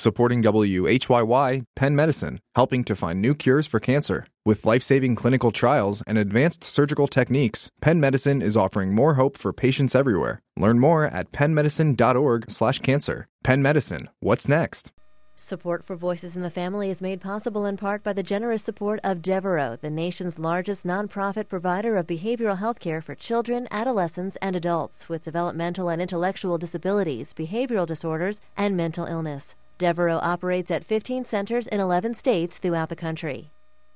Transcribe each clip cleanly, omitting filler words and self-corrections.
Supporting WHYY, Penn Medicine, helping to find new cures for cancer. With life-saving clinical trials and advanced surgical techniques, Penn Medicine is offering more hope for patients everywhere. Learn more at pennmedicine.org/cancer. Penn Medicine, what's next? Support for Voices in the Family is made possible in part by the generous support of Devereaux, the nation's largest nonprofit provider of behavioral health care for children, adolescents, and adults with developmental and intellectual disabilities, behavioral disorders, and mental illness. Devereaux operates at 15 centers in 11 states throughout the country.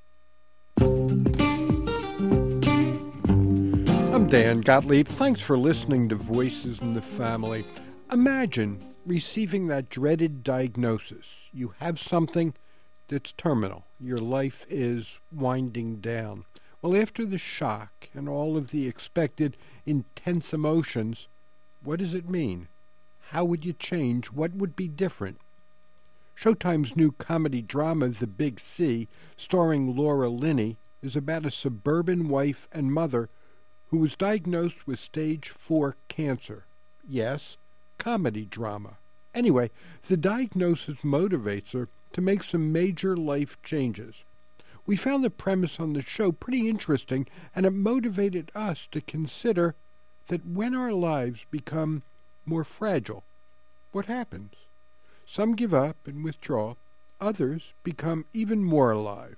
I'm Dan Gottlieb. Thanks for listening to Voices in the Family. Imagine receiving that dreaded diagnosis. You have something that's terminal. Your life is winding down. Well, after the shock and all of the expected intense emotions, what does it mean? How would you change? What would be different? Showtime's new comedy drama, The Big C, starring Laura Linney, is about a suburban wife and mother who was diagnosed with stage 4 cancer. Yes, comedy drama. Anyway, the diagnosis motivates her to make some major life changes. We found the premise on the show pretty interesting, and it motivated us to consider that when our lives become more fragile, what happens? Some give up and withdraw. Others become even more alive.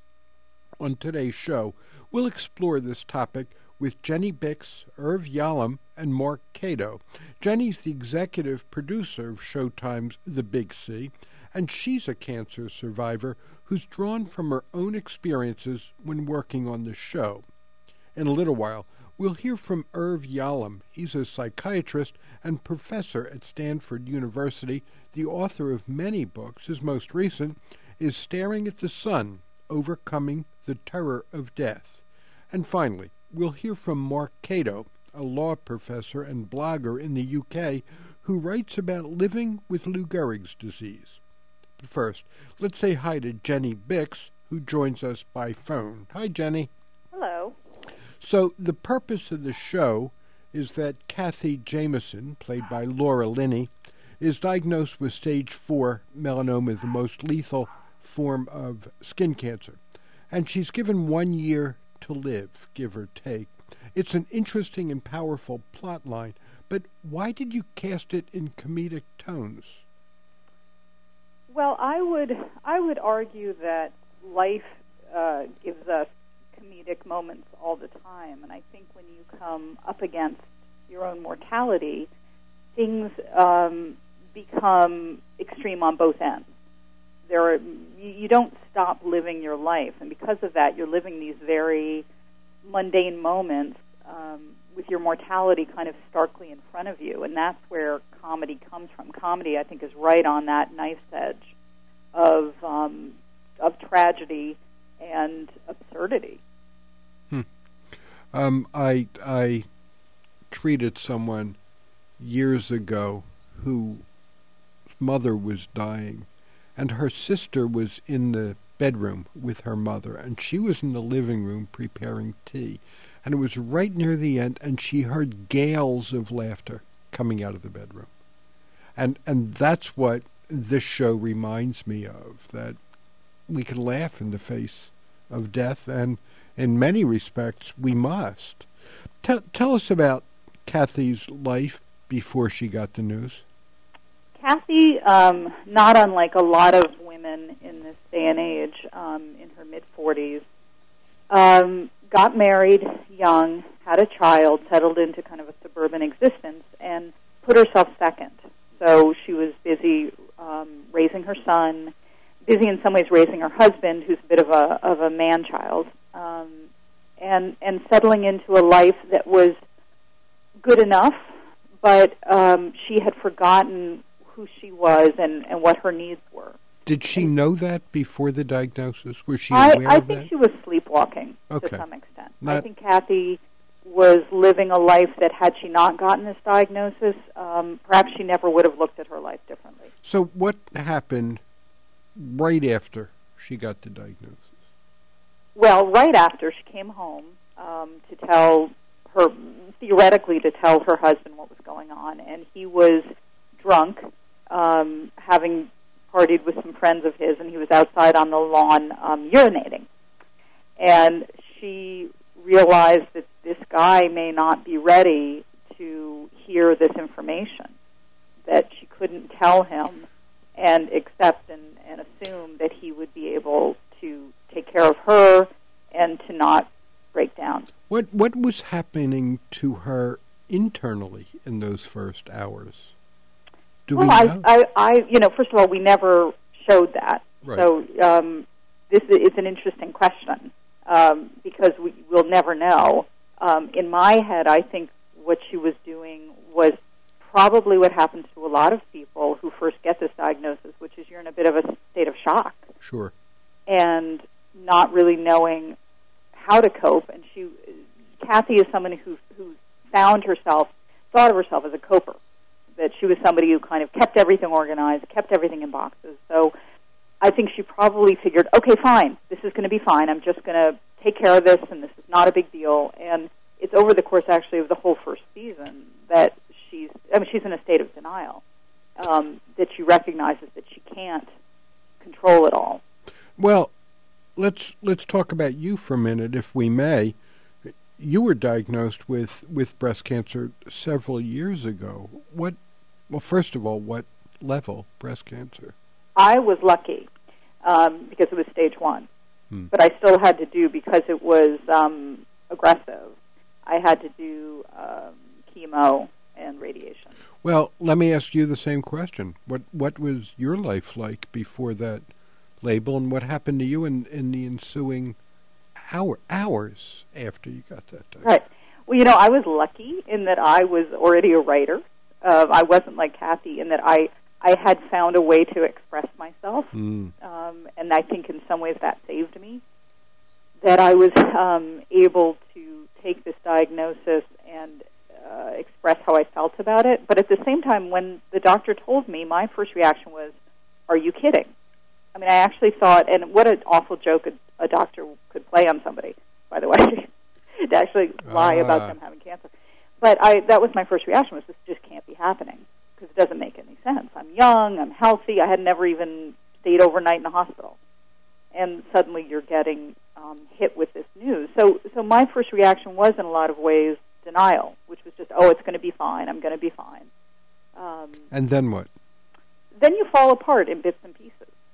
On today's show, we'll explore this topic with Jenny Bix, Irv Yalom, and Mark Cato. Jenny's the executive producer of Showtime's The Big C, and she's a cancer survivor who's drawn from her own experiences when working on the show. In a little while, we'll hear from Irv Yalom. He's a psychiatrist and professor at Stanford University, the author of many books. His most recent is Staring at the Sun, Overcoming the Terror of Death. And finally, we'll hear from Mark Cato, a law professor and blogger in the UK who writes about living with Lou Gehrig's disease. But first, let's say hi to Jenny Bix, who joins us by phone. Hi, Jenny. Hello. So the purpose of the show is that Kathy Jameson, played by Laura Linney, is diagnosed with stage 4 melanoma, the most lethal form of skin cancer. And she's given 1 year to live, give or take. It's an interesting and powerful plot line, but why did you cast it in comedic tones? Well, I would argue that life gives us comedic moments all the time, and I think when you come up against your own mortality, things become extreme on both ends. You don't stop living your life, and because of that, you're living these very mundane moments with your mortality kind of starkly in front of you, and that's where comedy comes from. Comedy, I think, is right on that knife's edge of tragedy and absurdity. I treated someone years ago whose mother was dying, and her sister was in the bedroom with her mother, and she was in the living room preparing tea. And it was right near the end, and she heard gales of laughter coming out of the bedroom. And that's what this show reminds me of, that we can laugh in the face of death, and in many respects we must. Tell us about Kathy's life before she got the news. Kathy, not unlike a lot of women in this day and age, in her mid-40s, got married young, had a child, settled into kind of a suburban existence, and put herself second. So she was busy raising her son, busy in some ways raising her husband, who's a bit of a man-child, and settling into a life that was good enough, but she had forgotten who she was and what her needs were. Did she know that before the diagnosis? Was she aware of that? I think she was sleepwalking to some extent. I think Kathy was living a life that, had she not gotten this diagnosis, perhaps she never would have looked at her life differently. So what happened right after she got the diagnosis? Well, right after, she came home theoretically to tell her husband what was going on, and he was drunk, having partied with some friends of his, and he was outside on the lawn urinating. And she realized that this guy may not be ready to hear this information, that she couldn't tell him and accept and assume that he would be able to take care of her and to not break down. What was happening to her internally in those first hours? Do we know? First of all, we never showed that. Right. So this is an interesting question because we'll never know. In my head, I think what she was doing was probably what happens to a lot of people who first get this diagnosis, which is you're in a bit of a state of shock. Sure. And not really knowing how to cope. And Kathy is someone who thought of herself as a coper, that she was somebody who kind of kept everything organized, kept everything in boxes. So I think she probably figured, okay, fine, this is going to be fine. I'm just going to take care of this, and this is not a big deal. And it's over the course, actually, of the whole first season that she's in a state of denial, that she recognizes that she can't control it all. Well, let's talk about you for a minute, if we may. You were diagnosed with breast cancer several years ago. First of all, what level breast cancer? I was lucky because it was stage 1. But I still had to do, because it was aggressive, I had to do chemo and radiation. Well, let me ask you the same question. What was your life like before that label, and what happened to you in the ensuing hours after you got that diagnosis? Right. Well, I was lucky in that I was already a writer. I wasn't like Kathy in that I had found a way to express myself, and I think in some ways that saved me, that I was able to take this diagnosis and express how I felt about it. But at the same time, when the doctor told me, my first reaction was, are you kidding? I mean, I actually thought, and what an awful joke a doctor could play on somebody, by the way, to actually lie about them having cancer. But that was my first reaction, was this just can't be happening, because it doesn't make any sense. I'm young, I'm healthy, I had never even stayed overnight in a hospital. And suddenly you're getting hit with this news. So my first reaction was, in a lot of ways, denial, which was just, it's going to be fine, I'm going to be fine. And then what? Then you fall apart in bits and pieces.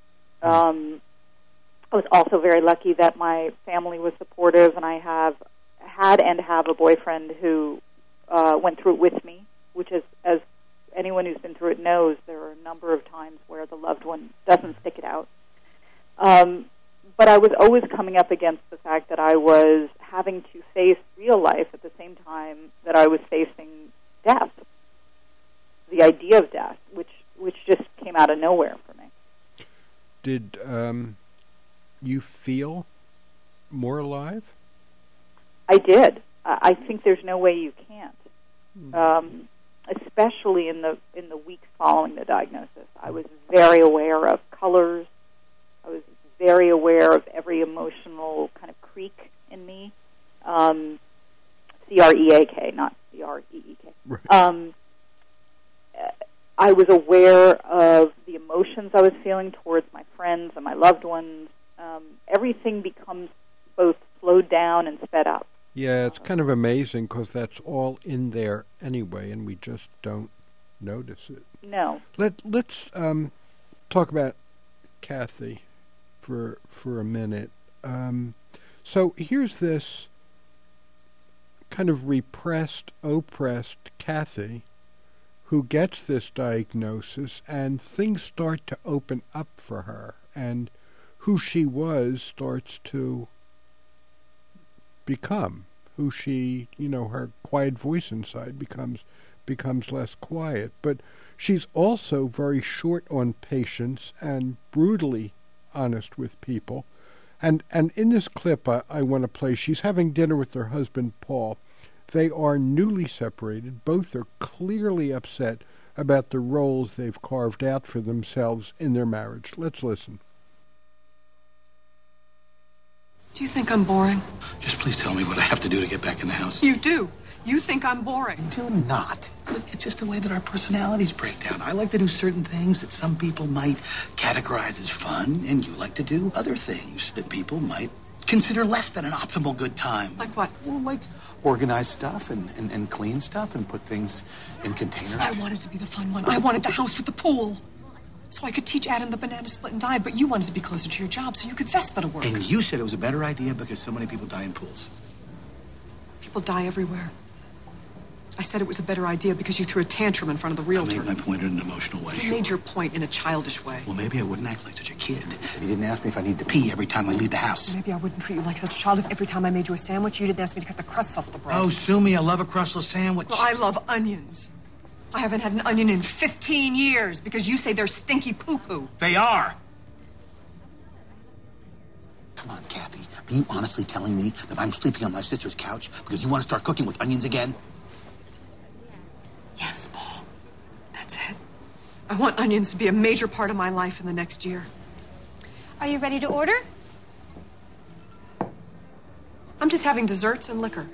I was also very lucky that my family was supportive, and I had a boyfriend who went through it with me, which is, as anyone who's been through it knows, there are a number of times where the loved one doesn't stick it out. But I was always coming up against the fact that I was having to face real life at the same time that I was facing death, the idea of death, which just came out of nowhere for me. Did you feel more alive? I did. I think there's no way you can't. Especially in the weeks following the diagnosis, I was very aware of colors. I was very aware of every emotional kind of creak in me. C-R-E-A-K, not C-R-E-E-K. Right. I was aware of the emotions I was feeling towards my friends and my loved ones. Everything becomes both slowed down and sped up. Yeah, it's kind of amazing because that's all in there anyway, and we just don't notice it. No. Let's talk about Kathy for a minute. So here's this kind of repressed, oppressed Kathy who gets this diagnosis, and things start to open up for her, and who she was starts to become who she, her quiet voice inside becomes less quiet. But she's also very short on patience and brutally honest with people. And in this clip I want to play, she's having dinner with her husband, Paul. They are newly separated. Both are clearly upset about the roles they've carved out for themselves in their marriage. Let's listen. Do you think I'm boring? Just please tell me what I have to do to get back in the house. You do. You think I'm boring. Do not. It's just the way that our personalities break down. I like to do certain things that some people might categorize as fun, and you like to do other things that people might consider less than an optimal good time. Like what? Well, like organize stuff and clean stuff and put things in containers. I wanted to be the fun one. I wanted the house with the pool. So I could teach Adam the banana split and dive, but you wanted to be closer to your job so you could Vespa to work. And you said it was a better idea because so many people die in pools. People die everywhere. I said it was a better idea because you threw a tantrum in front of the realtor. I made my point in an emotional way. You made your point in a childish way. Well, maybe I wouldn't act like such a kid if you didn't ask me if I need to pee every time I leave the house. Maybe I wouldn't treat you like such a child if every time I made you a sandwich, you didn't ask me to cut the crusts off the bread. Oh, sue me. I love a crustless sandwich. Well, I love onions. I haven't had an onion in 15 years because you say they're stinky poo-poo. They are. Come on, Kathy. Are you honestly telling me that I'm sleeping on my sister's couch because you want to start cooking with onions again? Yes, Paul. That's it. I want onions to be a major part of my life in the next year. Are you ready to order? I'm just having desserts and liquor.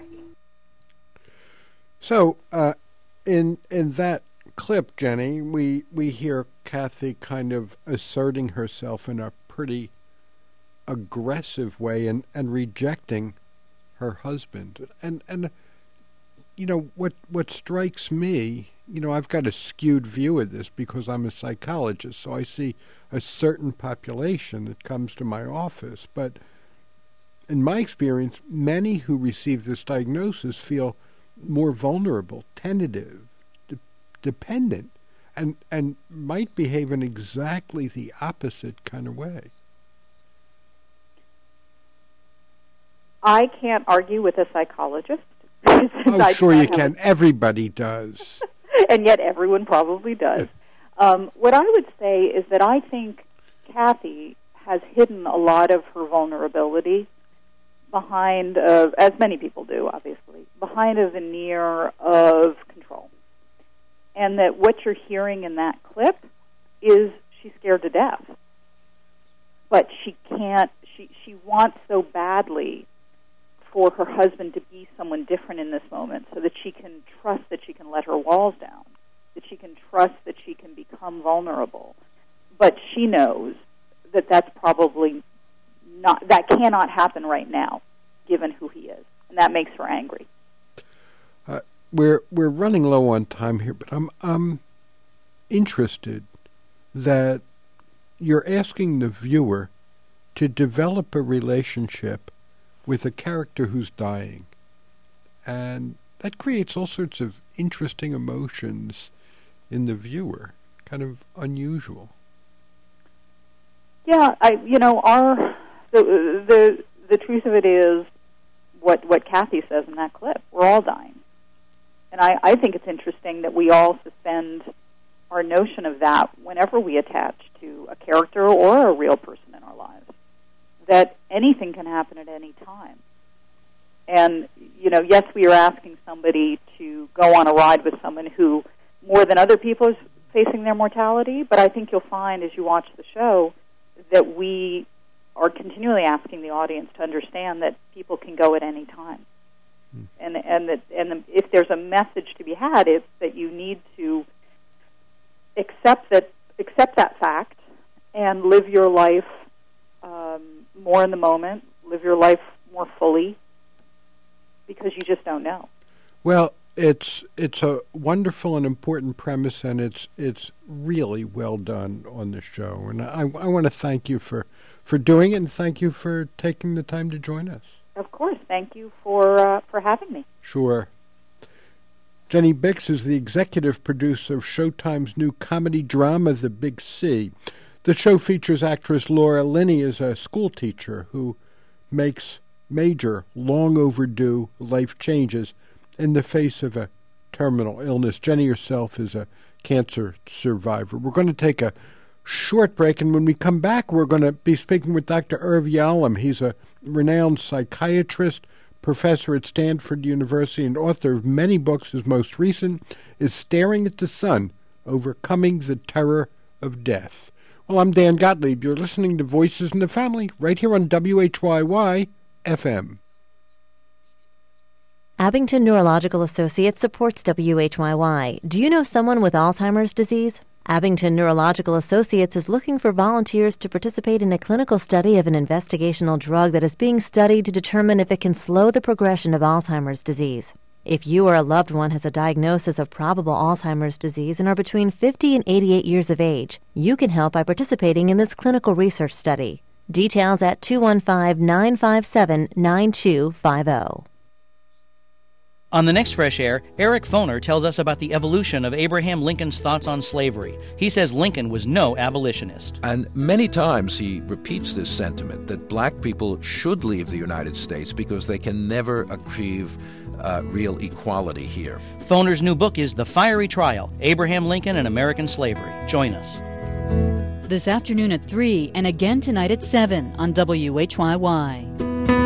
So, in that clip, Jenny, we hear Kathy kind of asserting herself in a pretty aggressive way and rejecting her husband. And you know, what strikes me, you know, I've got a skewed view of this because I'm a psychologist, so I see a certain population that comes to my office. But in my experience, many who receive this diagnosis feel more vulnerable, tentative, dependent, and might behave in exactly the opposite kind of way. I can't argue with a psychologist. Oh, sure you can. Everybody does. And yet everyone probably does. What I would say is that I think Kathy has hidden a lot of her vulnerability behind, as many people do, obviously, behind a veneer of control. And that what you're hearing in that clip is she's scared to death. But she can't, she wants so badly for her husband to be someone different in this moment so that she can trust that she can let her walls down, that she can trust that she can become vulnerable. But she knows that that's probably not, that cannot happen right now, given who he is. And that makes her angry. We're running low on time here, but I'm interested that you're asking the viewer to develop a relationship with a character who's dying. And that creates all sorts of interesting emotions in the viewer, kind of unusual. Yeah, the truth of it is what Kathy says in that clip. We're all dying. And I think it's interesting that we all suspend our notion of that whenever we attach to a character or a real person in our lives, that anything can happen at any time. And, you know, yes, we are asking somebody to go on a ride with someone who, more than other people, is facing their mortality, but I think you'll find as you watch the show that we are continually asking the audience to understand that people can go at any time. And if there's a message to be had, it's that you need to accept that fact and live your life more in the moment, live your life more fully, because you just don't know. Well, it's a wonderful and important premise, and it's really well done on the show. And I want to thank you for doing it, and thank you for taking the time to join us. Of course. Thank you for having me. Sure. Jenny Bix is the executive producer of Showtime's new comedy drama, The Big C. The show features actress Laura Linney as a school teacher who makes major, long overdue life changes in the face of a terminal illness. Jenny herself is a cancer survivor. We're going to take a short break, and when we come back, we're going to be speaking with Dr. Irv Yalom. He's a renowned psychiatrist, professor at Stanford University, and author of many books. His most recent is Staring at the Sun, Overcoming the Terror of Death. Well, I'm Dan Gottlieb. You're listening to Voices in the Family right here on WHYY FM. Abington Neurological Associates supports WHYY. Do you know someone with Alzheimer's disease? Abington Neurological Associates is looking for volunteers to participate in a clinical study of an investigational drug that is being studied to determine if it can slow the progression of Alzheimer's disease. If you or a loved one has a diagnosis of probable Alzheimer's disease and are between 50 and 88 years of age, you can help by participating in this clinical research study. Details at 215-957-9250. On the next Fresh Air, Eric Foner tells us about the evolution of Abraham Lincoln's thoughts on slavery. He says Lincoln was no abolitionist. And many times he repeats this sentiment that black people should leave the United States because they can never achieve real equality here. Foner's new book is The Fiery Trial, Abraham Lincoln and American Slavery. Join us. This afternoon at 3 and again tonight at 7 on WHYY.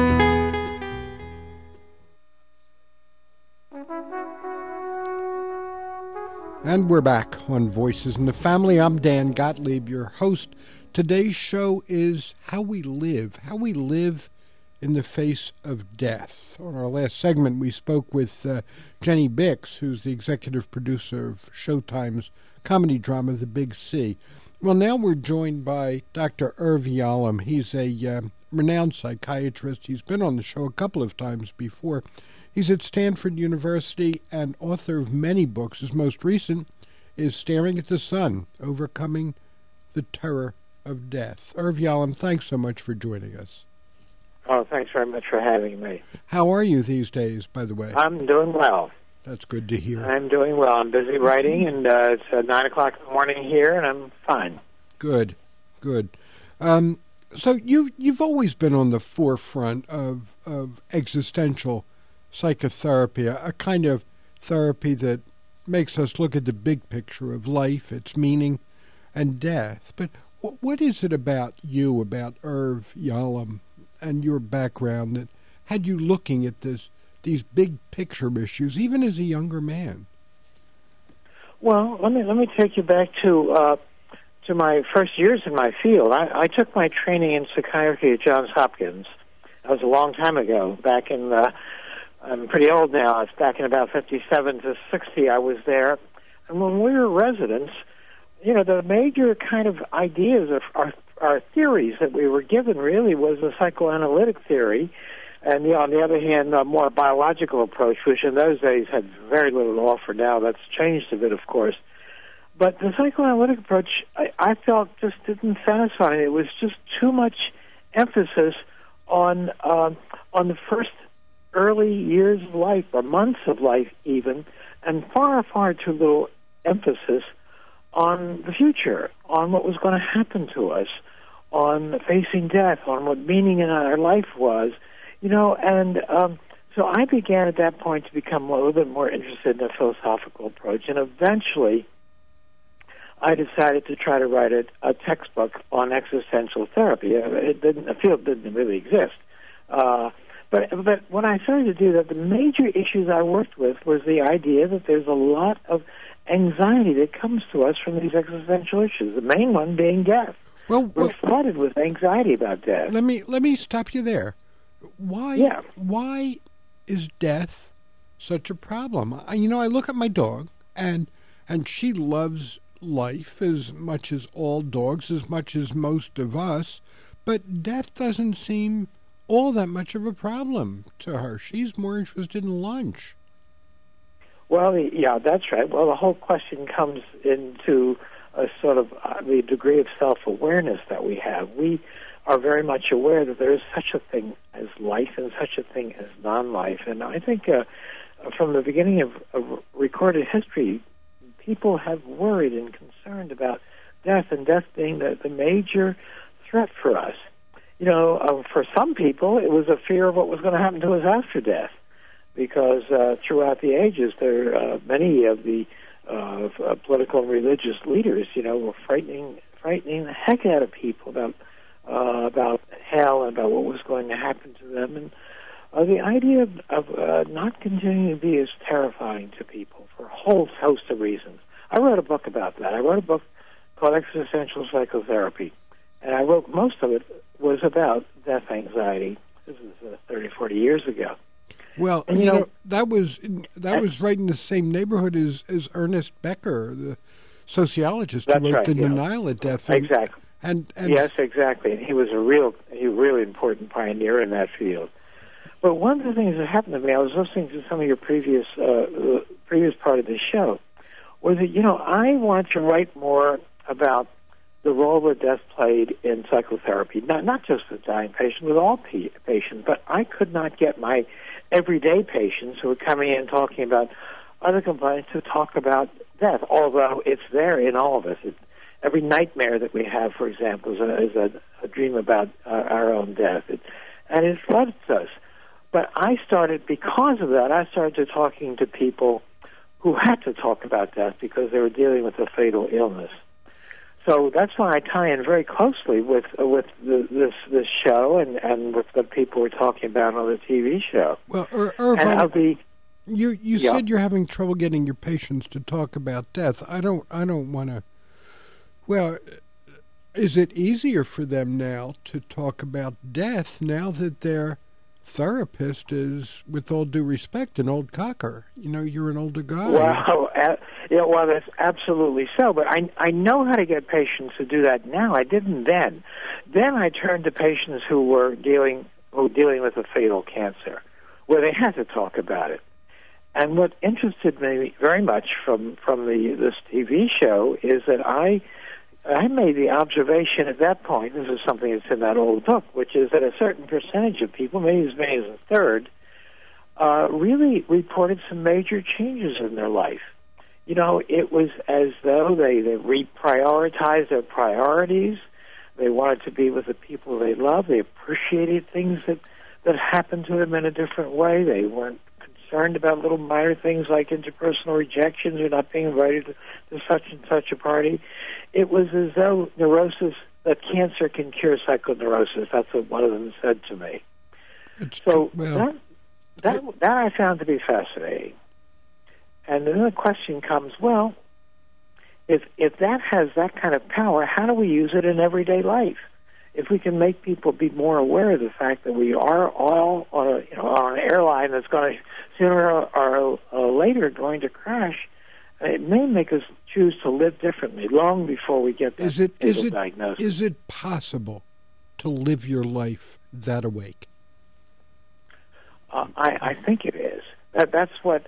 And we're back on Voices in the Family. I'm Dan Gottlieb, your host. Today's show is how we live in the face of death. On our last segment, we spoke with Jenny Bix, who's the executive producer of Showtime's comedy drama, The Big C. Well, now we're joined by Dr. Irv Yalom. He's a renowned psychiatrist. He's been on the show a couple of times before. He's at Stanford University and author of many books. His most recent is Staring at the Sun, Overcoming the Terror of Death. Irv Yalom, thanks so much for joining us. Oh, thanks very much for having me. How are you these days, by the way? I'm doing well. That's good to hear. I'm doing well. I'm busy writing, and it's 9 o'clock in the morning here, and I'm fine. Good. So you've always been on the forefront of existential psychotherapy, a kind of therapy that makes us look at the big picture of life, its meaning, and death. But what is it about you, about Irv Yalom, and your background that had you looking at these big picture issues, even as a younger man? Well, let me take you back to my first years in my field. I took my training in psychiatry at Johns Hopkins. That was a long time ago, back in I'm pretty old now. It's back in about 57 to 60 I was there. And when we were residents, the major kind of ideas of our theories that we were given really was a psychoanalytic theory, and on the other hand, a more biological approach, which in those days had very little to offer. Now that's changed a bit, of course. But the psychoanalytic approach, I felt, just didn't satisfy me. It was just too much emphasis on the first early years of life, or months of life even, and far, far too little emphasis on the future, on what was going to happen to us, on facing death, on what meaning in our life was, so I began at that point to become a little bit more interested in a philosophical approach, and eventually I decided to try to write a textbook on existential therapy. The field didn't really exist. But when I started to do that, the major issues I worked with was the idea that there's a lot of anxiety that comes to us from these existential issues, the main one being death. Well, we're flooded with anxiety about death. Let me stop you there. Why is death such a problem? I look at my dog, and she loves life as much as all dogs, as much as most of us, but death doesn't seem all that much of a problem to her. She's more interested in lunch. Well, yeah, that's right. Well, the whole question comes into a sort of the degree of self-awareness that we have. We are very much aware that there is such a thing as life and such a thing as non-life. And I think from the beginning of recorded history, people have worried and concerned about death, and death being the major threat for us. For some people, it was a fear of what was going to happen to us after death, because throughout the ages, many of the political and religious leaders, were frightening the heck out of people about hell and about what was going to happen to them, and the idea of not continuing to be as terrifying to people for a whole host of reasons. I wrote a book about that. I wrote a book called Existential Psychotherapy, and I wrote most of it was about death anxiety. This is 30, 40 years ago. Well, and, that was right in the same neighborhood as Ernest Becker, the sociologist who wrote The Denial of Death. Exactly. And yes, exactly. And he was a really important pioneer in that field. But one of the things that happened to me, I was listening to some of your previous part of the show, was that, I want to write more about the role that death played in psychotherapy, not just with dying patients, with all patients. But I could not get my everyday patients who were coming in talking about other complaints to talk about death, although it's there in all of us. Every nightmare that we have, for example, is a dream about our own death, and it floods us. But because of that, I started talking to people who had to talk about death because they were dealing with a fatal illness. So that's why I tie in very closely with this show and with the people we're talking about on the TV show. Well, Irvine, you said you're having trouble getting your patients to talk about death. I don't want to. Well, is it easier for them now to talk about death now that their therapist is, with all due respect, an old cocker? You're an older guy. Well, that's absolutely so. But I know how to get patients to do that now. I didn't then. Then I turned to patients who were dealing with a fatal cancer, where they had to talk about it. And what interested me very much from this TV show is that I made the observation at that point, this is something that's in that old book, which is that a certain percentage of people, maybe as many as a third, really reported some major changes in their life. It was as though they reprioritized their priorities. They wanted to be with the people they love. They appreciated things that happened to them in a different way. They weren't concerned about little minor things like interpersonal rejections or not being invited to such and such a party. It was as though that cancer can cure psychoneurosis. That's what one of them said to me. That I found to be fascinating. And then the question comes, well, if that has that kind of power, how do we use it in everyday life? If we can make people be more aware of the fact that we are all on an airline that's going to sooner or later going to crash, it may make us choose to live differently long before we get that diagnosis. Is it possible to live your life that awake? I think it is. That's what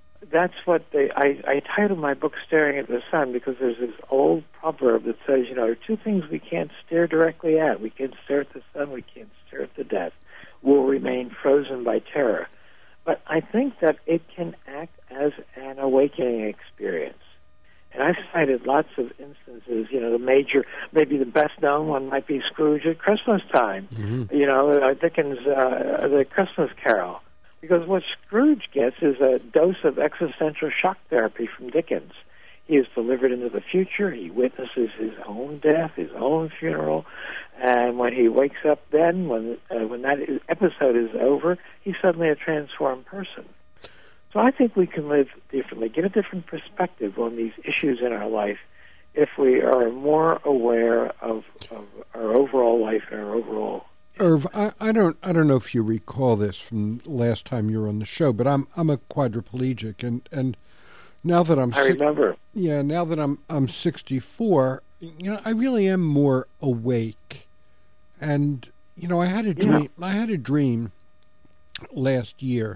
I titled my book "Staring at the Sun" because there's this old proverb that says, there are two things we can't stare directly at. We can't stare at the sun. We can't stare at the death. We'll remain frozen by terror. But I think that it can act as an awakening experience. And I've cited lots of instances, maybe the best known one might be Scrooge at Christmas time. Mm-hmm. Dickens' The Christmas Carol. Because what Scrooge gets is a dose of existential shock therapy from Dickens. He is delivered into the future. He witnesses his own death, his own funeral, and when he wakes up then, when that episode is over, he's suddenly a transformed person. So I think we can live differently, get a different perspective on these issues in our life if we are more aware of our overall life and our overall. Irv, I don't know if you recall this from last time you were on the show, but I'm a quadriplegic, and now that I remember. Yeah, now that I'm 64, I really am more awake, and I had a dream. Yeah. I had a dream last year.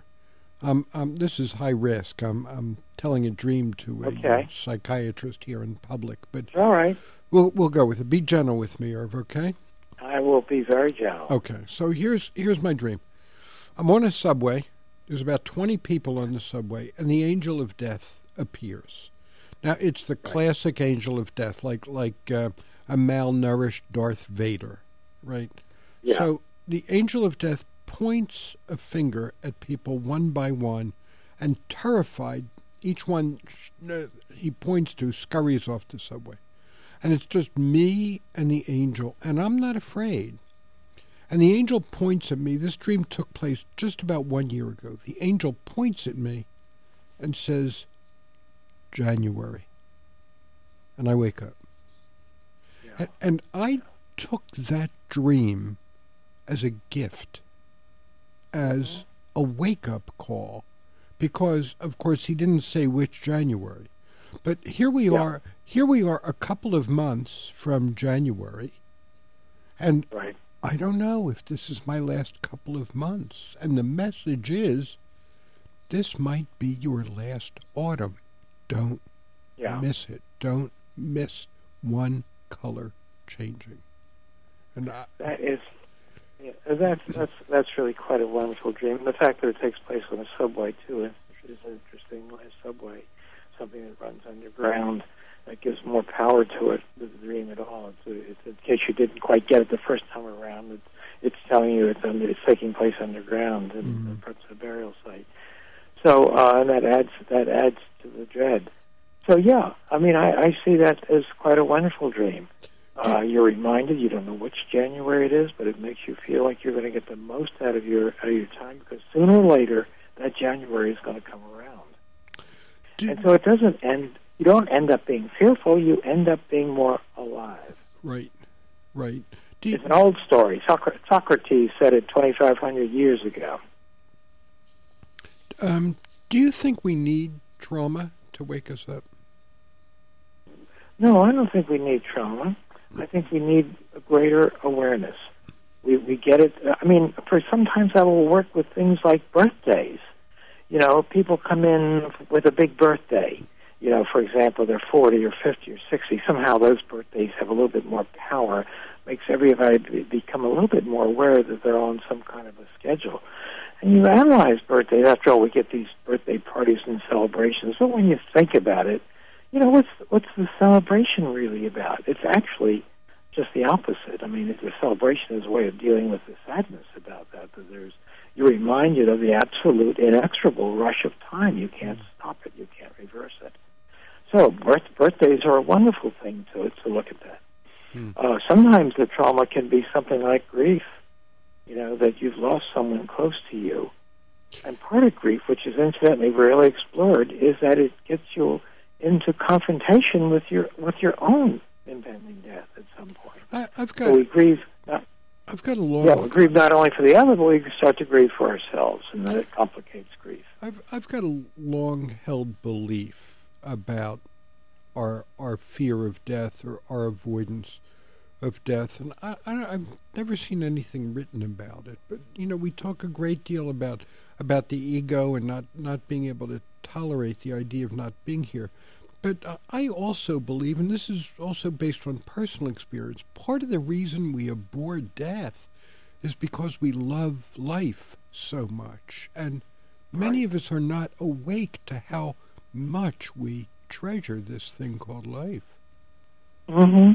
This is high risk. I'm telling a dream to a psychiatrist here in public, but all right. We'll go with it. Be gentle with me, Irv. Okay. I will be very gentle. Okay, so here's my dream. I'm on a subway. There's about 20 people on the subway, and the angel of death appears. Now, it's the classic angel of death, like a malnourished Darth Vader, right? Yeah. So the angel of death points a finger at people one by one, and terrified, each one he points to scurries off the subway. And it's just me and the angel, and I'm not afraid. And the angel points at me. This dream took place just about 1 year ago. The angel points at me and says, January. And I wake up. Yeah. And I took that dream as a gift, as a wake-up call, because, of course, he didn't say which January. But here we are a couple of months from January, and I don't know if this is my last couple of months. And the message is, this might be your last autumn. Don't miss it. Don't miss one color changing. And that's really quite a wonderful dream. And the fact that it takes place on a subway too is interesting. A subway, something that runs underground, that gives more power to it than the dream at all. It's in case you didn't quite get it the first time around. It's telling you it's taking place underground in perhaps a burial site. So and that adds to the dread. So yeah, I mean I see that as quite a wonderful dream. You're reminded, you don't know which January it is, but it makes you feel like you're going to get the most out of your time, because sooner or later that January is going to come around. And so it doesn't end. You don't end up being fearful. You end up being more alive. Right. It's an old story. Socrates said it 2,500 years ago. Do you think we need trauma to wake us up? No, I don't think we need trauma. I think we need a greater awareness. We get it. I mean, sometimes that will work with things like birthdays. You know, people come in with a big birthday. You know, for example, they're 40 or 50 or 60. Somehow those birthdays have a little bit more power, makes everybody become a little bit more aware that they're on some kind of a schedule. And you analyze birthdays. After all, we get these birthday parties and celebrations. But when you think about it, you know, what's the celebration really about? It's actually just the opposite. I mean, the celebration is a way of dealing with the sadness about that. You're reminded of the absolute inexorable rush of time. You can't stop it. You can't reverse it. So birthdays are a wonderful thing to look at that. Sometimes the trauma can be something like grief, you know, that you've lost someone close to you. And part of grief, which is incidentally rarely explored, is that it gets you into confrontation with your own impending death at some point. So we grieve. I've got a long. Yeah, we grieve not only for the other, but we start to grieve for ourselves, and that complicates grief. I've got a long-held belief about our fear of death or our avoidance of death, and I've never seen anything written about it. But you know, we talk a great deal about the ego and not being able to tolerate the idea of not being here. But I also believe, and this is also based on personal experience, part of the reason we abhor death is because we love life so much. And many of us are not awake to how much we treasure this thing called life. Mm-hmm.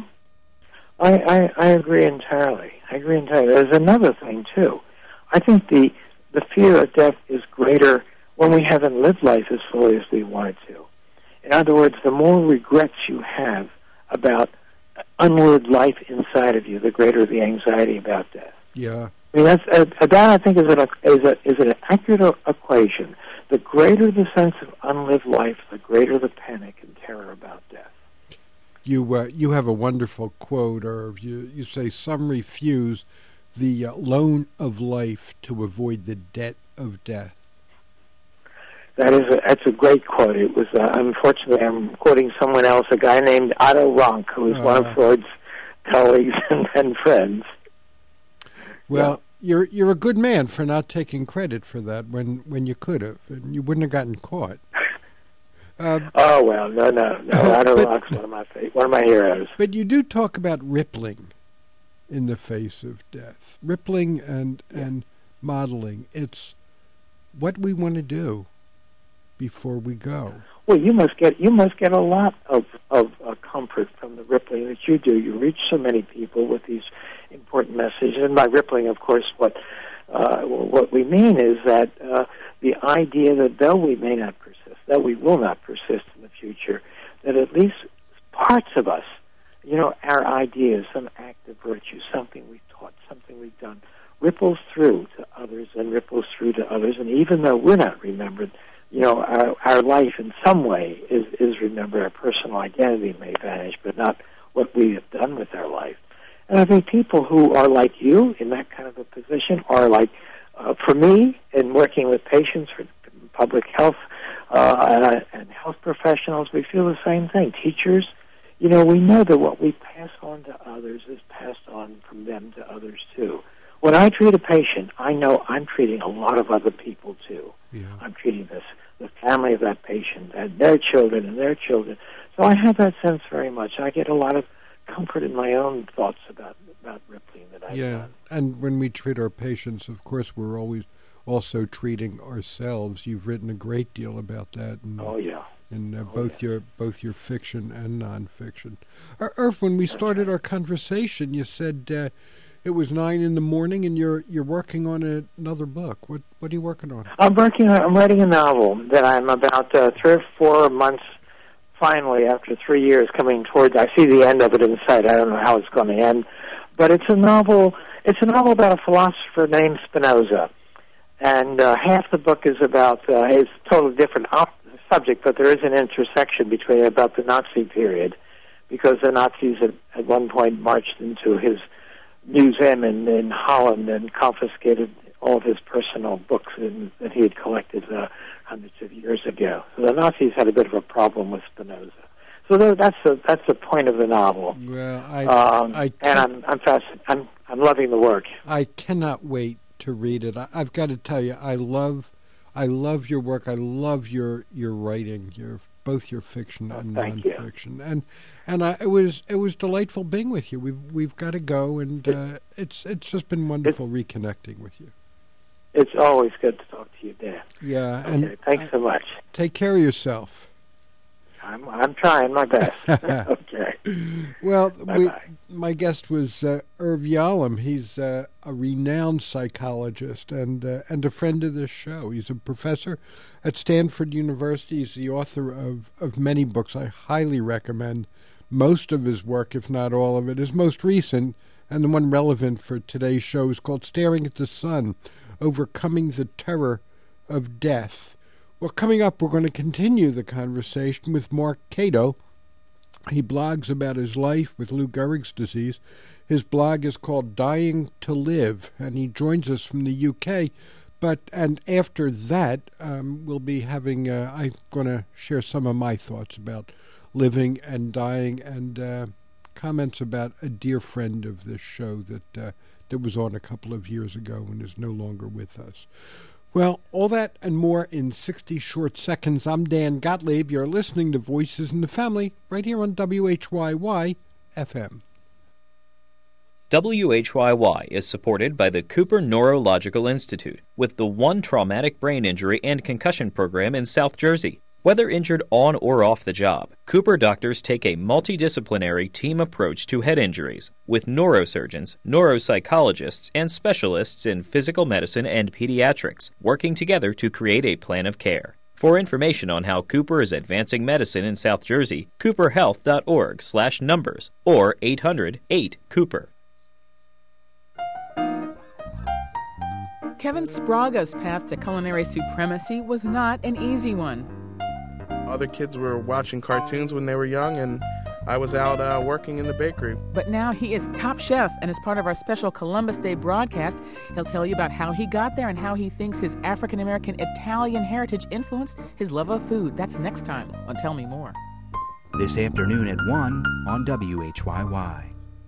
I agree entirely. There's another thing, too. I think the fear of death is greater when we haven't lived life as fully as we wanted to. In other words, the more regrets you have about unlived life inside of you, the greater the anxiety about death. Yeah. I mean, that I think is an accurate equation. The greater the sense of unlived life, the greater the panic and terror about death. You have a wonderful quote, or you say, some refuse the loan of life to avoid the debt of death. That's a great quote. It was unfortunately I'm quoting someone else, a guy named Otto Rank, who was one of Freud's colleagues and friends. Well, you're a good man for not taking credit for that when you could have, and you wouldn't have gotten caught. Oh well, no. Otto Rank's one of my heroes. But you do talk about rippling in the face of death, rippling and modeling. It's what we want to do before we go. Well, you must get a lot of comfort from the rippling that you do. You reach so many people with these important messages, and by rippling, of course, what we mean is that the idea that though we may not persist, that we will not persist in the future, that at least parts of us, you know, our ideas, some act of virtue, something we've taught, something we've done, ripples through to others and ripples through to others, and even though we're not remembered, you know, our life in some way is remembered. Our personal identity may vanish, but not what we have done with our life. And I think people who are like you in that kind of a position are like, for me, in working with patients for public health and health professionals, we feel the same thing. Teachers, we know that what we pass on to others is passed on from them to others, too. When I treat a patient, I know I'm treating a lot of other people, too. Yeah. I'm treating the family of that patient and their children and their children. So I have that sense very much. I get a lot of comfort in my own thoughts about Ripley that I've done. And when we treat our patients, of course, we're always also treating ourselves. You've written a great deal about that. And, in both your fiction and nonfiction. Irv, when we started our conversation, you said it was 9 a.m. and you're working on another book. What are you working on? I'm writing a novel that I'm about 3 or 4 months. Finally, after 3 years, coming towards, I see the end of it in sight. I don't know how it's going to end, but it's a novel. It's a novel about a philosopher named Spinoza, and half the book is about his totally different subject, but there is an intersection between about the Nazi period, because the Nazis at one point marched into his museum in Holland and confiscated all of his personal books that he had collected hundreds of years ago. So the Nazis had a bit of a problem with Spinoza. So that's the point of the novel. Well, I'm loving the work. I cannot wait to read it. I've got to tell you, I love your work. I love your writing, both your fiction and nonfiction. And it was delightful being with you. We've got to go, and it's just been wonderful reconnecting with you. It's always good to talk to you, Dan. Yeah, okay, and thanks so much. Take care of yourself. I'm trying my best. Okay. Well, my guest was Irv Yalom. He's a renowned psychologist and a friend of this show. He's a professor at Stanford University. He's the author of many books. I highly recommend most of his work, if not all of it. His most recent, and the one relevant for today's show, is called Staring at the Sun, Overcoming the Terror of Death. Well, coming up, we're going to continue the conversation with Mark Cato. He blogs about his life with Lou Gehrig's disease. His blog is called Dying to Live, and he joins us from the UK. And after that, we'll be having, I'm going to share some of my thoughts about living and dying, and comments about a dear friend of this show that was on a couple of years ago and is no longer with us. Well, all that and more in 60 short seconds. I'm Dan Gottlieb. You're listening to Voices in the Family right here on WHYY FM. WHYY is supported by the Cooper Neurological Institute with the One Traumatic Brain Injury and Concussion Program in South Jersey. Whether injured on or off the job, Cooper doctors take a multidisciplinary team approach to head injuries with neurosurgeons, neuropsychologists, and specialists in physical medicine and pediatrics working together to create a plan of care. For information on how Cooper is advancing medicine in South Jersey, cooperhealth.org/numbers or 800-8-COOPER. Kevin Spraga's path to culinary supremacy was not an easy one. Other kids were watching cartoons when they were young, and I was out working in the bakery. But now he is top chef, and as part of our special Columbus Day broadcast, he'll tell you about how he got there and how he thinks his African-American Italian heritage influenced his love of food. That's next time on Tell Me More. This afternoon at 1 on WHYY.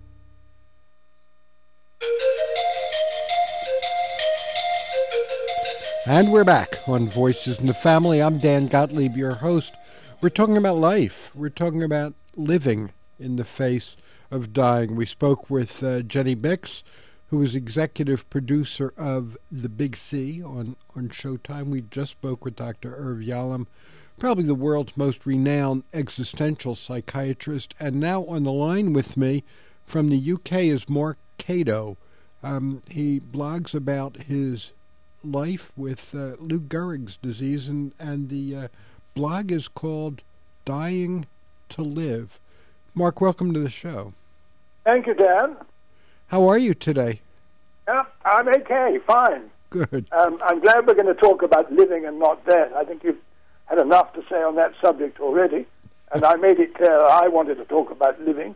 And we're back on Voices in the Family. I'm Dan Gottlieb, your host. We're talking about life. We're talking about living in the face of dying. We spoke with Jenny Bix, who is executive producer of The Big C on Showtime. We just spoke with Dr. Irv Yalom, probably the world's most renowned existential psychiatrist. And now on the line with me from the UK is Mark Cato. He blogs about his life with Lou Gehrig's disease, and the blog is called Dying to Live. Mark, welcome to the show. Thank you, Dan. How are you today? I'm okay, fine. Good. I'm glad we're going to talk about living and not death. I think you've had enough to say on that subject already, and I made it clear I wanted to talk about living.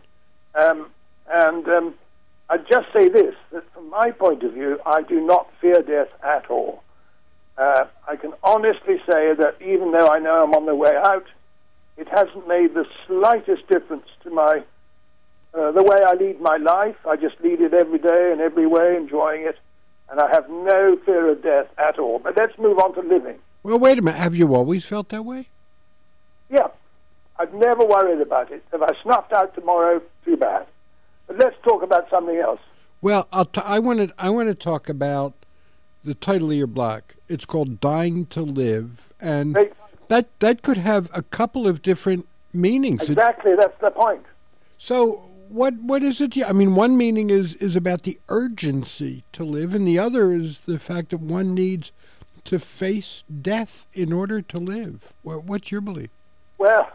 I'd just say this, that from my point of view, I do not fear death at all. I can honestly say that even though I know I'm on the way out, it hasn't made the slightest difference to my the way I lead my life. I just lead it every day and every way, enjoying it, and I have no fear of death at all. But let's move on to living. Well, wait a minute. Have you always felt that way? Yeah. I've never worried about it. If I snuffed out tomorrow, too bad. But let's talk about something else. Well, I want to talk about the title of your blog. It's called "Dying to Live," and that could have a couple of different meanings. Exactly, that's the point. So, what is it? I mean, one meaning is about the urgency to live, and the other is the fact that one needs to face death in order to live. What's your belief? Well,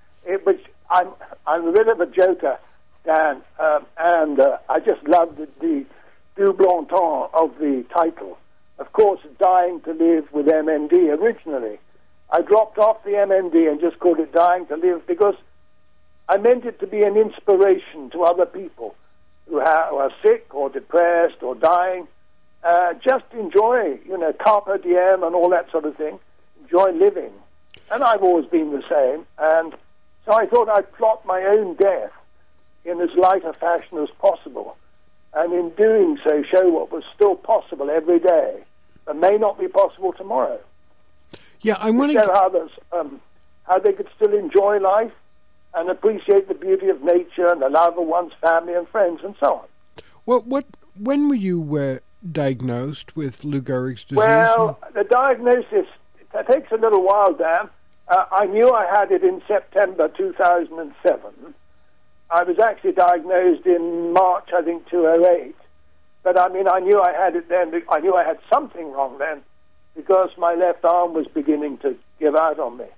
I'm a bit of a joker, Dan, and I just love the double entendre of the title. Of course, Dying to Live with MND originally. I dropped off the MND and just called it Dying to Live because I meant it to be an inspiration to other people who are sick or depressed or dying. Just enjoy, carpe diem and all that sort of thing. Enjoy living. And I've always been the same. And so I thought I'd plot my own death in as light a fashion as possible. And in doing so, show what was still possible every day, but may not be possible tomorrow. Yeah, I want to show how they could still enjoy life and appreciate the beauty of nature and the love of one's family and friends and so on. Well, when were you diagnosed with Lou Gehrig's disease? Well, the diagnosis, it takes a little while, Dan. I knew I had it in September 2007. I was actually diagnosed in March, I think, 2008. But, I mean, I knew I had it then. I knew I had something wrong then because my left arm was beginning to give out on me.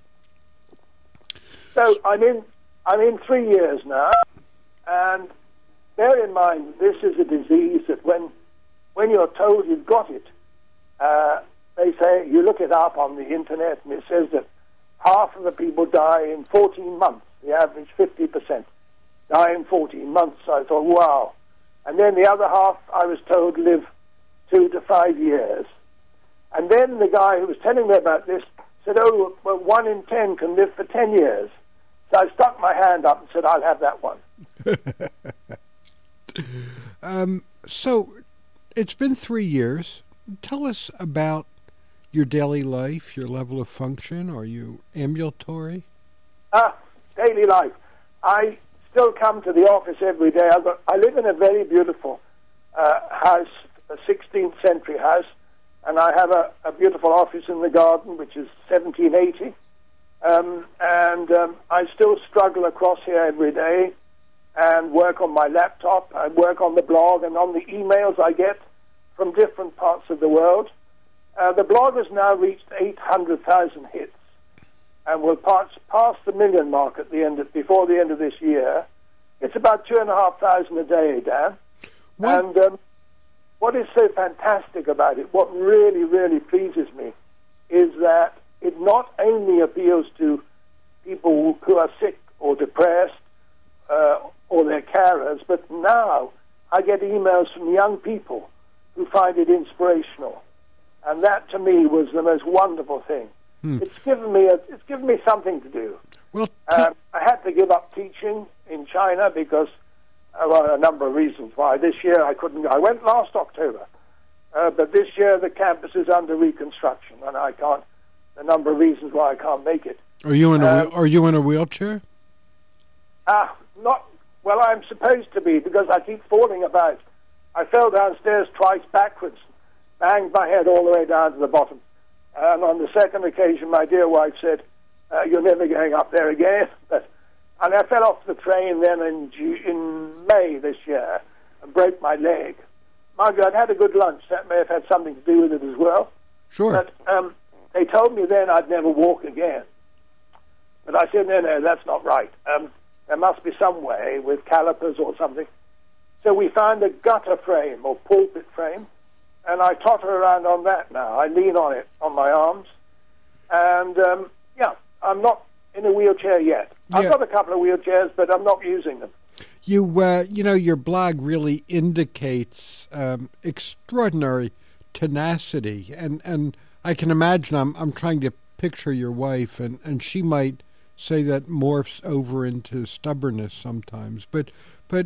So I'm in 3 years now, and bear in mind, this is a disease that when you're told you've got it, they say, you look it up on the internet, and it says that half of the people die in 14 months, the average 50% die in 14 months. So I thought, wow. And then the other half, I was told, live 2 to 5 years. And then the guy who was telling me about this said, oh, well, 1 in 10 can live for 10 years. So I stuck my hand up and said, I'll have that one. So it's been 3 years. Tell us about your daily life, your level of function. Are you ambulatory? Daily life. I still come to the office every day. I live in a very beautiful house, a 16th century house, and I have a beautiful office in the garden, which is 1780. I still struggle across here every day and work on my laptop. I work on the blog and on the emails I get from different parts of the world. The blog has now reached 800,000 hits and will pass the million mark at before the end of this year. It's about 2,500 a day, Dan. What? And what is so fantastic about it, what really, really pleases me, is that it not only appeals to people who are sick or depressed or their carers, but now I get emails from young people who find it inspirational. And that, to me, was the most wonderful thing. It's given me something to do. Well, I had to give up teaching in China because a number of reasons why. This year I couldn't go. I went last October, but this year the campus is under reconstruction, and I can't. A number of reasons why I can't make it. Are you in a wheelchair? Not well. I'm supposed to be because I keep falling about. I fell downstairs twice backwards, banged my head all the way down to the bottom. And on the second occasion, my dear wife said, "You're never going up there again." And I fell off the train then in May this year and broke my leg. Mind you, I'd had a good lunch. That may have had something to do with it as well. Sure. But they told me then I'd never walk again. But I said, no, that's not right. There must be some way with calipers or something. So we found a gutter frame or pulpit frame, and I totter around on that now. I lean on it on my arms. And, I'm not in a wheelchair yet. Yeah. I've got a couple of wheelchairs, but I'm not using them. Your blog really indicates extraordinary tenacity, and I can imagine I'm trying to picture your wife, and she might say that morphs over into stubbornness sometimes, but it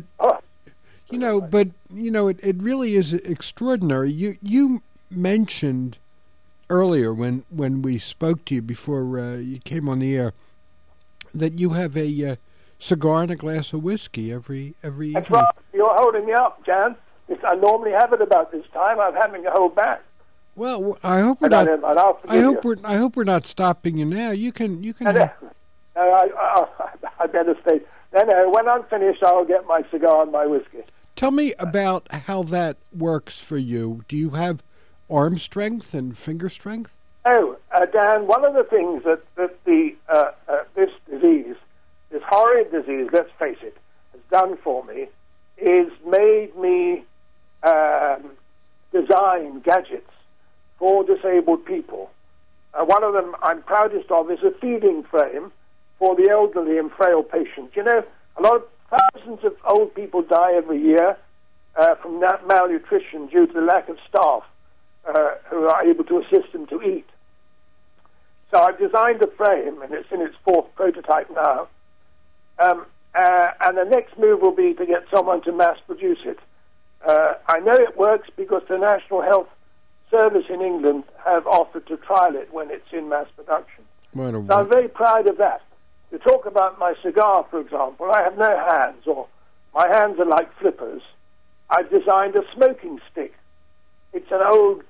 really is extraordinary. You mentioned earlier when we spoke to you before you came on the air that you have a cigar and a glass of whiskey every evening. That's right. You're holding me up, Jan. I normally have it about this time. I'm having to hold back. Well, I hope we're not. I hope we're not stopping you now. You can. I better stay. No, when I'm finished, I'll get my cigar and my whiskey. Tell me about how that works for you. Do you have arm strength and finger strength? Oh, Dan, one of the things that this disease, this horrid disease, let's face it, has done for me is made me design gadgets for disabled people. One of them I'm proudest of is a feeding frame for the elderly and frail patients. You know, thousands of old people die every year from malnutrition due to the lack of staff who are able to assist them to eat. So I've designed a frame, and it's in its fourth prototype now. And the next move will be to get someone to mass produce it. I know it works because the National Health Service in England have offered to trial it when it's in mass production. So I'm very proud of that. To talk about my cigar, for example, I have no hands, or my hands are like flippers. I've designed a smoking stick. It's an old,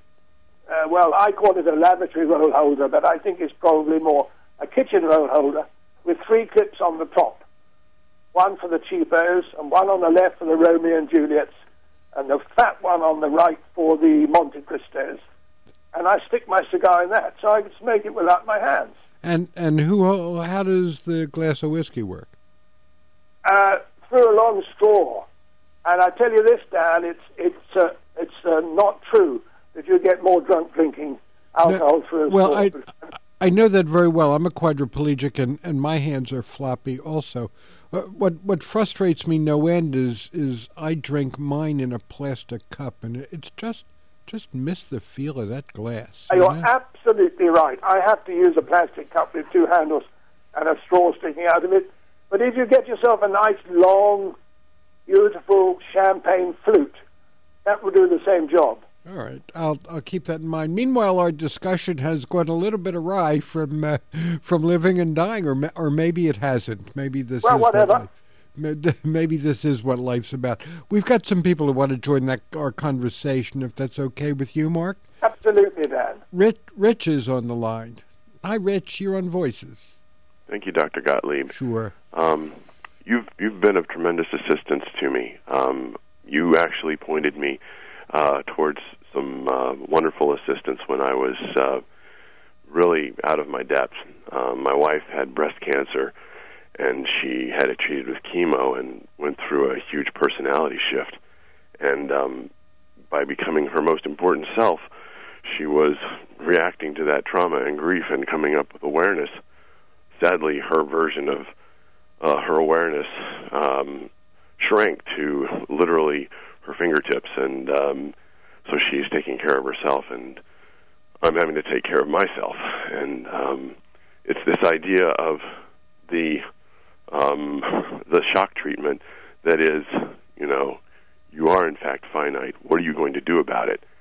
I call it a lavatory roll holder, but I think it's probably more a kitchen roll holder with 3 clips on the top. One for the cheapos, and one on the left for the Romeo and Juliets, and the fat one on the right for the Monte Cristos. And I stick my cigar in that, so I can smoke it without my hands. And how does the glass of whiskey work? Through a long straw. And I tell you this, Dan, it's not true that you get more drunk drinking alcohol through a straw. Well, I know that very well. I'm a quadriplegic, and my hands are floppy also. What frustrates me no end is I drink mine in a plastic cup, and it's just miss the feel of that glass. You're absolutely right. I have to use a plastic cup with 2 handles and a straw sticking out of it. But if you get yourself a nice, long, beautiful champagne flute, that will do the same job. All right, I'll keep that in mind. Meanwhile, our discussion has gone a little bit awry from living and dying, or maybe it hasn't. Maybe this is whatever. Maybe this is what life's about. We've got some people who want to join our conversation, if that's okay with you, Mark. Absolutely, Dan. Rich is on the line. Hi, Rich. You're on Voices. Thank you, Dr. Gottlieb. Sure. You've been of tremendous assistance to me. You actually pointed me towards some wonderful assistance when I was really out of my depth. My wife had breast cancer, and she had it treated with chemo and went through a huge personality shift. And by becoming her most important self, she was reacting to that trauma and grief and coming up with awareness. Sadly, her version of her awareness shrank to literally her fingertips, and so she's taking care of herself, and I'm having to take care of myself. And it's this idea of the shock treatment that is, you are in fact finite. What are you going to do about it?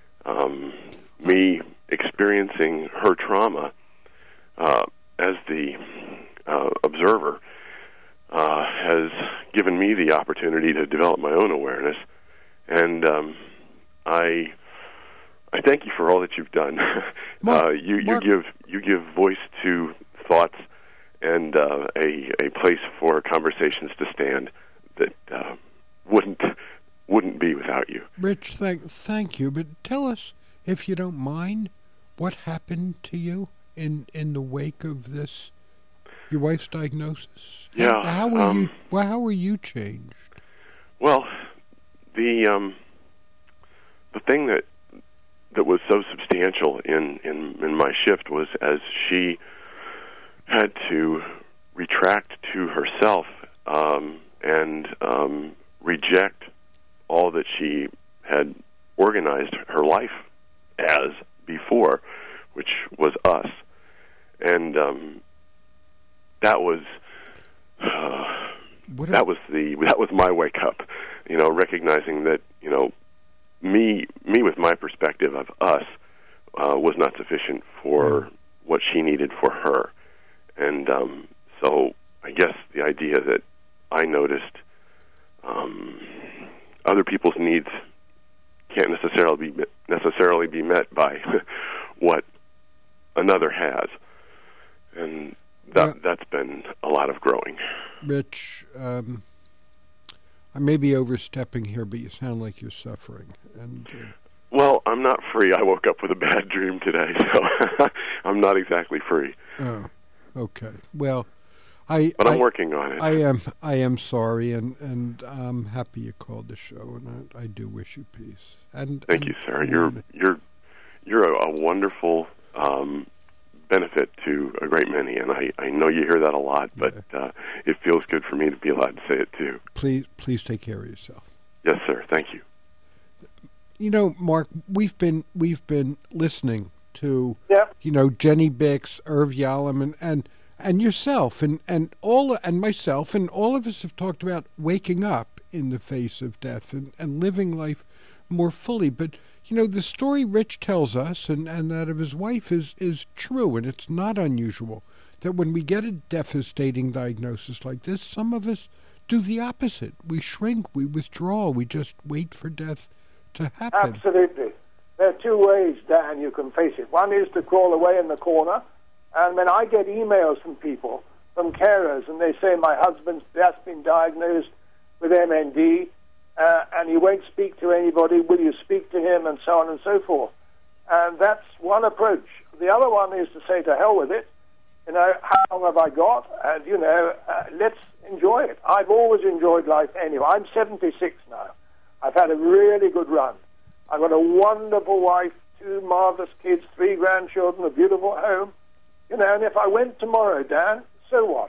Me experiencing her trauma as the observer has given me the opportunity to develop my own awareness, and I thank you for all that you've done. You give voice to thoughts and a place for conversations to stand that wouldn't be without you. Rich, thank you. But tell us, if you don't mind, what happened to you in the wake of this, your wife's diagnosis? Yeah. How were you changed? Well, the thing that was so substantial in my shift was as she had to retract to herself and reject all that she had organized her life as before, which was us. And that was my wake up, recognizing that me with my perspective of us was not sufficient for what she needed for her. And so I guess the idea that I noticed other people's needs can't necessarily be met by what another has, and that's been a lot of growing. Rich, I may be overstepping here, but you sound like you're suffering. And well, I'm not free. I woke up with a bad dream today, so I'm not exactly free. Oh, okay. Well, but I'm working on it. I am sorry, and I'm happy you called the show, and I do wish you peace. Thank you, sir. You're a wonderful benefit to a great many, and I know you hear that a lot, but it feels good for me to be allowed to say it too. Please take care of yourself. Yes, sir. Thank you. Mark, we've been listening to Jenny Bix, Irv Yalom, and yourself, and myself, and all of us have talked about waking up in the face of death and living life more fully. But the story Rich tells us, and that of his wife, is true, and it's not unusual that when we get a devastating diagnosis like this, some of us do the opposite. We shrink, we withdraw, we just wait for death to happen. Absolutely. There are two ways, Dan, you can face it. One is to crawl away in the corner, and when I get emails from people, from carers, and they say, my husband's just been diagnosed with MND, and he won't speak to anybody, will you speak to him, and so on and so forth. And that's one approach. The other one is to say, to hell with it, how long have I got? And, let's enjoy it. I've always enjoyed life anyway. I'm 76 now. I've had a really good run. I've got a wonderful wife, 2 marvelous kids, 3 grandchildren, a beautiful home. And if I went tomorrow, Dan, so what?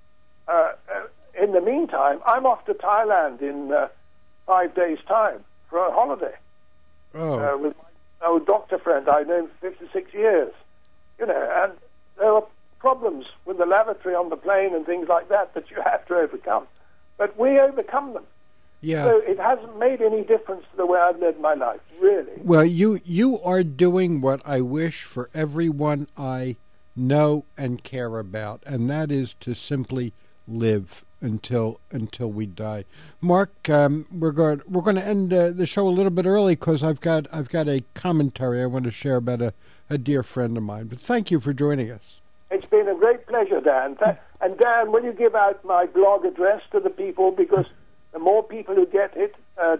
In the meantime, I'm off to Thailand in 5 days' time for a holiday. With my old doctor friend I've known for 56 years. And there are problems with the lavatory on the plane and things like that you have to overcome. But we overcome them. Yeah. So it hasn't made any difference to the way I've led my life, really. Well, you are doing what I wish for everyone I know and care about, and that is to simply live until we die. Mark, we're going to end the show a little bit early because I've got a commentary I want to share about a dear friend of mine. But thank you for joining us. It's been a great pleasure, Dan. And Dan, will you give out my blog address to the people, because the more people who get it,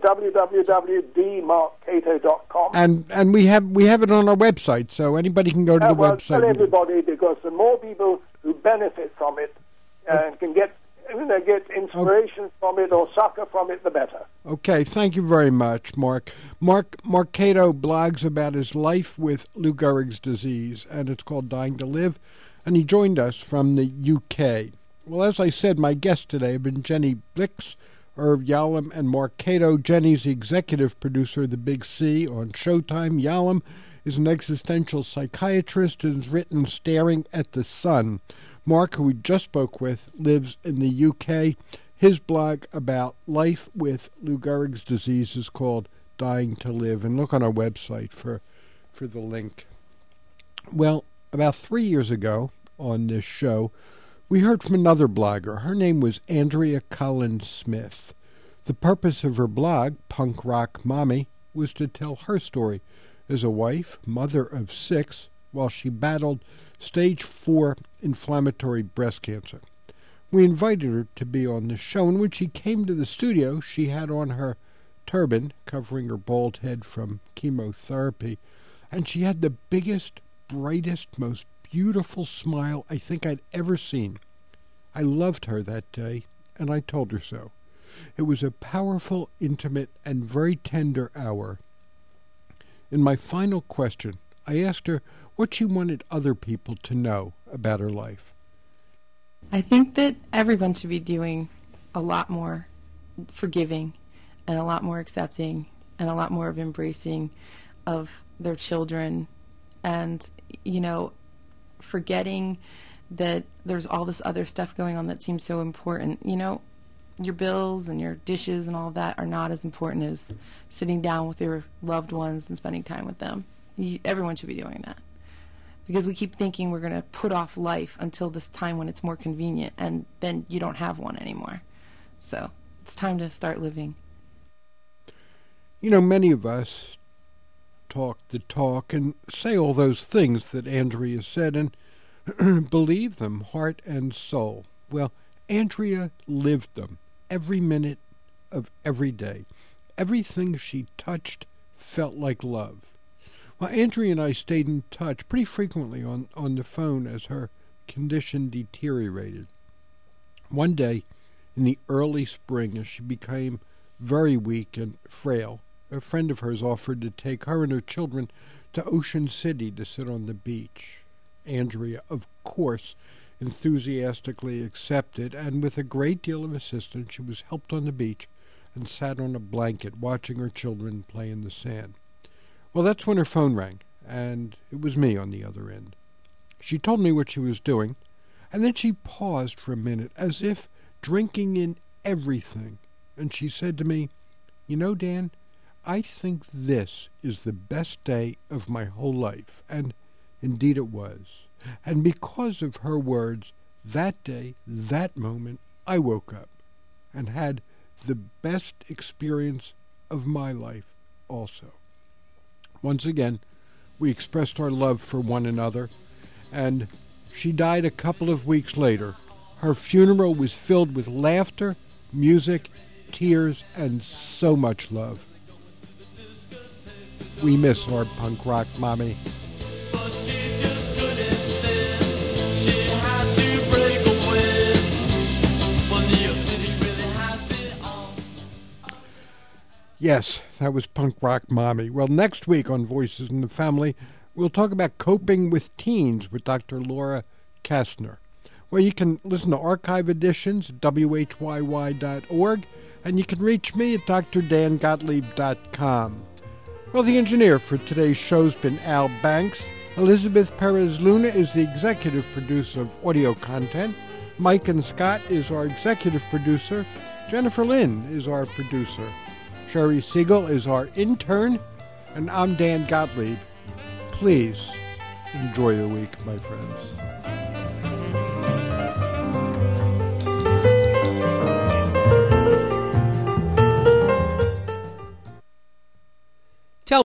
www.dmarkcato.com. And we have it on our website, so anybody can go to the website. Tell everybody, because the more people who benefit from it and can get inspiration from it or succor from it, the better. Okay, thank you very much, Mark. Mark Cato blogs about his life with Lou Gehrig's disease, and it's called Dying to Live, and he joined us from the UK. Well, as I said, my guests today have been Jenny Bix, Irv Yalom, and Mark Cato. Jenny's the executive producer of The Big C on Showtime. Yalom is an existential psychiatrist and has written Staring at the Sun. Mark, who we just spoke with, lives in the UK. His blog about life with Lou Gehrig's disease is called Dying to Live, and look on our website for the link. Well, about 3 years ago on this show, we heard from another blogger. Her name was Andrea Collins Smith. The purpose of her blog, Punk Rock Mommy, was to tell her story as a wife, mother of 6, while she battled stage 4 inflammatory breast cancer. We invited her to be on the show, and when she came to the studio, she had on her turban covering her bald head from chemotherapy, and she had the biggest, brightest, most beautiful smile I think I'd ever seen. I loved her that day, and I told her so. It was a powerful, intimate, and very tender hour. In my final question, I asked her what she wanted other people to know about her life. I think that everyone should be doing a lot more forgiving and a lot more accepting and a lot more of embracing of their children and, forgetting that there's all this other stuff going on that seems so important. Your bills and your dishes and all of that are not as important as sitting down with your loved ones and spending time with them. Everyone should be doing that. Because we keep thinking we're going to put off life until this time when it's more convenient, and then you don't have one anymore. So it's time to start living. Many of us talk the talk and say all those things that Andrea said and believe them heart and soul. Well, Andrea lived them every minute of every day. Everything she touched felt like love. Well, Andrea and I stayed in touch pretty frequently on the phone as her condition deteriorated. One day, in the early spring, as she became very weak and frail, a friend of hers offered to take her and her children to Ocean City to sit on the beach. Andrea, of course, enthusiastically accepted, and with a great deal of assistance, she was helped on the beach and sat on a blanket watching her children play in the sand. Well, that's when her phone rang, and it was me on the other end. She told me what she was doing, and then she paused for a minute, as if drinking in everything, and she said to me, Dan, I think this is the best day of my whole life, and indeed it was. And because of her words, that day, that moment, I woke up and had the best experience of my life also. Once again, we expressed our love for one another, and she died a couple of weeks later. Her funeral was filled with laughter, music, tears, and so much love. We miss our punk rock mommy. Yes, that was punk rock mommy. Well, next week on Voices in the Family, we'll talk about coping with teens with Dr. Laura Kastner. Well, you can listen to archive editions at whyy.org, and you can reach me at drdangottlieb.com. Well, the engineer for today's show's been Al Banks. Elizabeth Perez Luna is the executive producer of audio content. Mike and Scott is our executive producer. Jennifer Lynn is our producer. Sherry Siegel is our intern. And I'm Dan Gottlieb. Please enjoy your week, my friends.